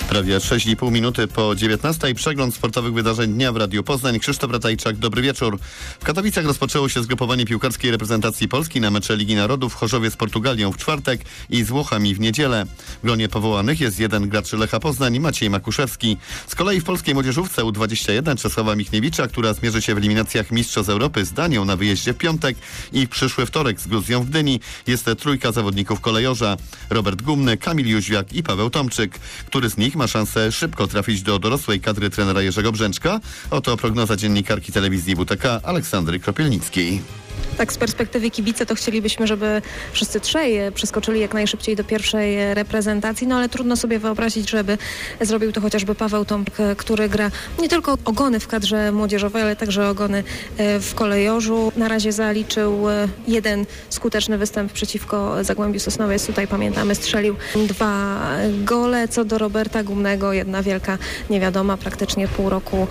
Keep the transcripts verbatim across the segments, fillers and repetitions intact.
Prawie sześć i pół minuty po dziewiętnastej. Przegląd sportowych wydarzeń dnia w Radiu Poznań. Krzysztof Ratajczak, dobry wieczór. W Katowicach rozpoczęło się zgrupowanie piłkarskiej reprezentacji Polski na mecze Ligi Narodów w Chorzowie z Portugalią w czwartek i z Włochami w niedzielę. W gronie powołanych jest jeden gracz Lecha Poznań, Maciej Makuszewski. Z kolei w polskiej młodzieżówce U dwadzieścia jeden Czesława Michniewicza, która zmierzy się w eliminacjach Mistrzostw Europy z Danią na wyjeździe w piątek i w przyszły wtorek z Gruzją w Gdyni, jest trójka zawodników kolejorza. Robert Gumny, Kamil Jóźwiak i Paweł Tomczyk. Który z nich ma szansę szybko trafić do dorosłej kadry trenera Jerzego Brzęczka? Oto prognoza dziennikarki telewizji W T K Aleksandry Kropielnickiej. Tak, z perspektywy kibice to chcielibyśmy, żeby wszyscy trzej przeskoczyli jak najszybciej do pierwszej reprezentacji, no ale trudno sobie wyobrazić, żeby zrobił to chociażby Paweł Tomczyk, który gra nie tylko ogony w kadrze młodzieżowej, ale także ogony w kolejorzu. Na razie zaliczył jeden skuteczny występ przeciwko Zagłębiu Sosnowiec. Tutaj pamiętamy, strzelił dwa gole. Co do Roberta Gumnego, jedna wielka niewiadoma, praktycznie pół roku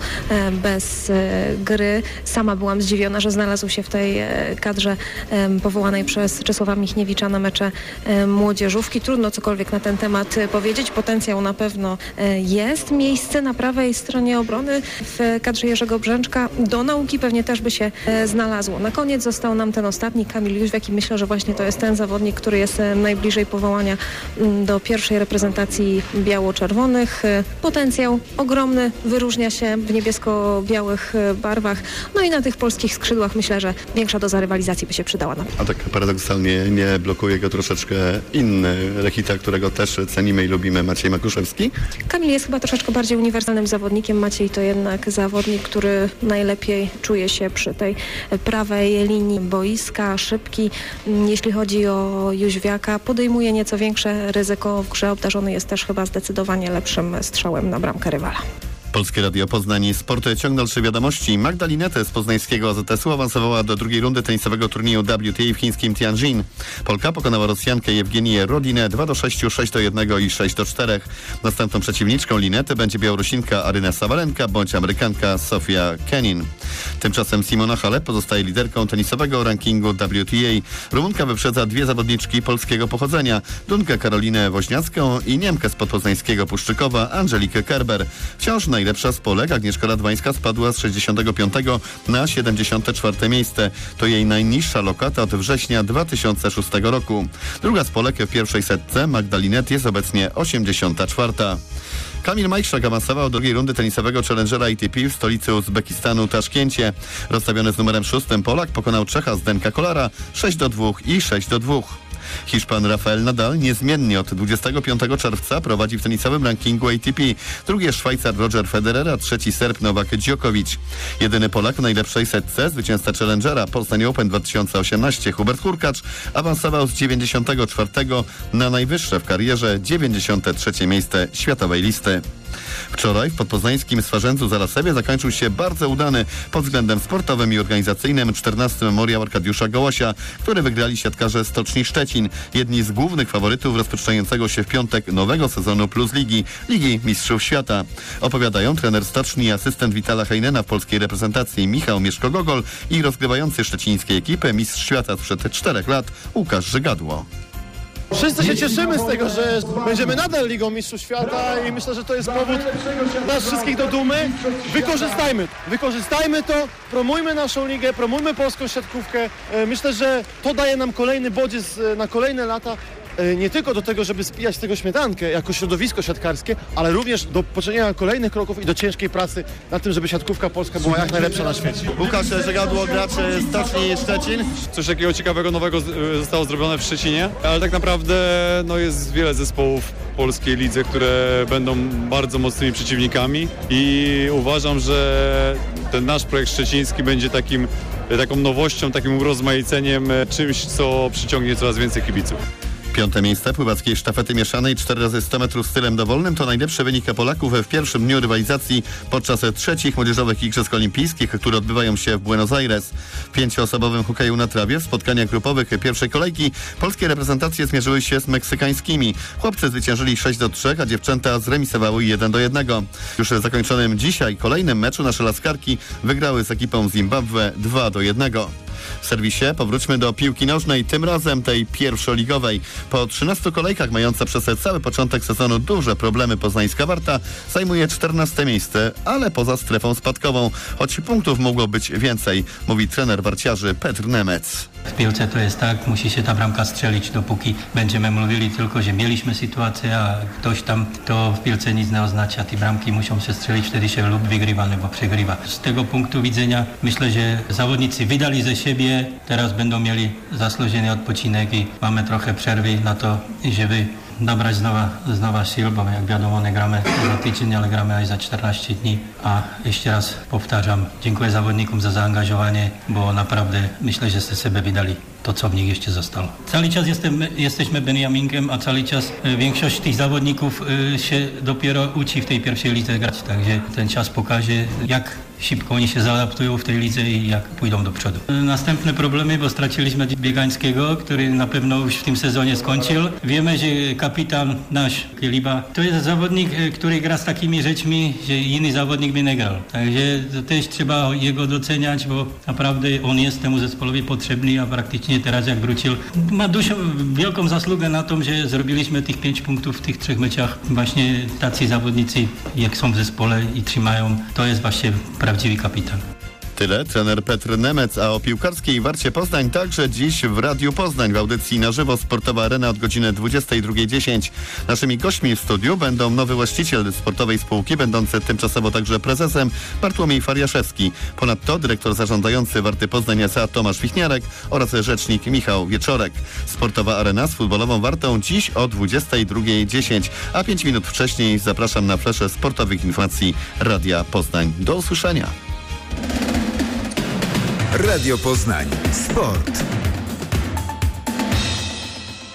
bez gry. Sama byłam zdziwiona, że znalazł się w tej kadrze um, powołanej przez Czesława Michniewicza na mecze um, młodzieżówki. Trudno cokolwiek na ten temat powiedzieć. Potencjał na pewno um, jest. Miejsce na prawej stronie obrony w kadrze Jerzego Brzęczka do nauki pewnie też by się um, znalazło. Na koniec został nam ten ostatni, Kamil Jóźwiak, i myślę, że właśnie to jest ten zawodnik, który jest um, najbliżej powołania um, do pierwszej reprezentacji biało-czerwonych. Um, potencjał ogromny, wyróżnia się w niebiesko-białych um, barwach. No i na tych polskich skrzydłach myślę, że większa doza rywalizacji by się przydała. Na... A tak paradoksalnie nie blokuje go troszeczkę inny Lechita, którego też cenimy i lubimy, Maciej Makuszewski? Kamil jest chyba troszeczkę bardziej uniwersalnym zawodnikiem. Maciej to jednak zawodnik, który najlepiej czuje się przy tej prawej linii boiska, szybki. Jeśli chodzi o Jóźwiaka, podejmuje nieco większe ryzyko w grze. Obdarzony jest też chyba zdecydowanie lepszym strzałem na bramkę rywala. Polskie Radio Poznań Sporty. Ciąg dalszych wiadomości. Magda Linette z poznańskiego A Z S u awansowała do drugiej rundy tenisowego turnieju W T A w chińskim Tianjin. Polka pokonała Rosjankę Jewgeniję Rodinę dwa do sześciu, sześć do jednego i sześć do czterech. Następną przeciwniczką Linette będzie Białorusinka Aryna Sawalenka bądź Amerykanka Sofia Kenin. Tymczasem Simona Halep pozostaje liderką tenisowego rankingu W T A. Rumunka wyprzedza dwie zawodniczki polskiego pochodzenia. Dunkę Karolinę Woźniacką i Niemkę spod poznańskiego Puszczykowa Angelikę Kerber. Wciąż najlepsza z Polek Agnieszka Radwańska spadła z sześćdziesiątego piątego na siedemdziesiąte czwarte miejsce. To jej najniższa lokata od września dwa tysiące szóstego roku. Druga z Polek w pierwszej setce, Magda Linette, jest obecnie osiemdziesiąta czwarta. Kamil Majszak awansował do drugiej rundy tenisowego Challengera A T P w stolicy Uzbekistanu Taszkencie. Rozstawiony z numerem szóstym Polak pokonał Czecha Zdenka Kolara sześć do dwóch i sześć do dwóch. Hiszpan Rafael Nadal niezmiennie od dwudziestego piątego czerwca prowadzi w tenisowym rankingu A T P. Drugi jest Szwajcar Roger Federer, a trzeci Serb Nowak Djokovic. Jedyny Polak w najlepszej setce, zwycięzca Challengera Poznań Open dwa tysiące osiemnaście, Hubert Hurkacz, awansował z dziewięćdziesiątego czwartego na najwyższe w karierze dziewięćdziesiąte trzecie miejsce światowej listy. Wczoraj w podpoznańskim Swarzędzu Zalasewie zakończył się bardzo udany pod względem sportowym i organizacyjnym czternasty memoriał Arkadiusza Gołosia, który wygrali siatkarze Stoczni Szczecin, jedni z głównych faworytów rozpoczynającego się w piątek nowego sezonu Plus Ligi, Ligi Mistrzów Świata. Opowiadają trener Stoczni i asystent Witala Heinena w polskiej reprezentacji Michał Mieszko-Gogol i rozgrywający szczecińskiej ekipy mistrz świata sprzed czterech lat Łukasz Żygadło. Wszyscy się cieszymy z tego, że będziemy nadal Ligą Mistrzów Świata i myślę, że to jest powód nas wszystkich do dumy. Wykorzystajmy, wykorzystajmy to, promujmy naszą ligę, promujmy polską siatkówkę. Myślę, że to daje nam kolejny bodziec na kolejne lata. Nie tylko do tego, żeby spijać z tego śmietankę jako środowisko siatkarskie, ale również do poczynienia kolejnych kroków i do ciężkiej pracy na tym, żeby siatkówka polska była jak najlepsza na świecie. Łukasz Żygadło, gracz Stoczni Szczecin. Coś takiego ciekawego, nowego zostało zrobione w Szczecinie, ale tak naprawdę no, jest wiele zespołów w polskiej lidze, które będą bardzo mocnymi przeciwnikami i uważam, że ten nasz projekt szczeciński będzie takim, taką nowością, takim urozmaiceniem, czymś, co przyciągnie coraz więcej kibiców. Piąte miejsce pływackiej sztafety mieszanej cztery razy sto metrów stylem dowolnym to najlepszy wynik Polaków w pierwszym dniu rywalizacji podczas trzecich młodzieżowych Igrzysk Olimpijskich, które odbywają się w Buenos Aires. W pięcioosobowym hokeju na trawie w spotkaniach grupowych pierwszej kolejki polskie reprezentacje zmierzyły się z meksykańskimi. Chłopcy zwyciężyli sześć do trzech, a dziewczęta zremisowały jeden do jednego. Już w zakończonym dzisiaj kolejnym meczu nasze laskarki wygrały z ekipą Zimbabwe dwa do jednego. W serwisie powróćmy do piłki nożnej, tym razem tej pierwszoligowej. Po trzynastu kolejkach mająca przez cały początek sezonu duże problemy poznańska Warta zajmuje czternaste miejsce, ale poza strefą spadkową, choć punktów mogło być więcej, mówi trener warciarzy Petr Nemec. W piłce to jest tak, musi się ta bramka strzelić, dopóki będziemy mówili tylko, że mieliśmy sytuację, a ktoś tam, to w piłce nic nie oznacza. Te bramki muszą się strzelić, wtedy się lub wygrywa, lub przegrywa. Z tego punktu widzenia myślę, że zawodnicy wydali ze siebie, teraz będą mieli zasłużony odpoczynek i mamy trochę przerwy na to, żeby nabrać znowa, znowa sił, bo jak wiadomo nie gramy za tydzień, ale gramy aż za czternaście dni. A jeszcze raz powtarzam, dziękuję zawodnikom za zaangażowanie, bo naprawdę myślę, że ze siebie wydali to, co w nich jeszcze zostało. Cały czas jestem, jesteśmy Beniaminkiem, a cały czas większość tych zawodników się dopiero uczy w tej pierwszej lidze grać, także ten czas pokaże, jak szybko oni się zaadaptują w tej lidze i jak pójdą do przodu. Następne problemy, bo straciliśmy Biegańskiego, który na pewno już w tym sezonie skończył. Wiemy, że kapitan nasz, Kieliba, to jest zawodnik, który gra z takimi rzeczami, że inny zawodnik by nie grał. Także to też trzeba jego doceniać, bo naprawdę on jest temu zespołowi potrzebny, a praktycznie teraz jak wrócił, ma dużą, wielką zasługę na tym, że zrobiliśmy tych pięć punktów w tych trzech meczach. Właśnie tacy zawodnicy, jak są w zespole i trzymają, to jest właśnie prawdziwy kapitan. Tyle trener Petr Nemec, a o piłkarskiej Warcie Poznań także dziś w Radiu Poznań w audycji na żywo Sportowa Arena od godziny dwudziestej drugiej dziesięć. Naszymi gośćmi w studiu będą nowy właściciel sportowej spółki, będący tymczasowo także prezesem, Bartłomiej Fariaszewski. Ponadto dyrektor zarządzający Warty Poznań S A Tomasz Wichniarek oraz rzecznik Michał Wieczorek. Sportowa Arena z futbolową Wartą dziś o dwudziestej drugiej dziesięć, a pięć minut wcześniej zapraszam na fleszę sportowych informacji Radia Poznań. Do usłyszenia. Radio Poznań. Sport.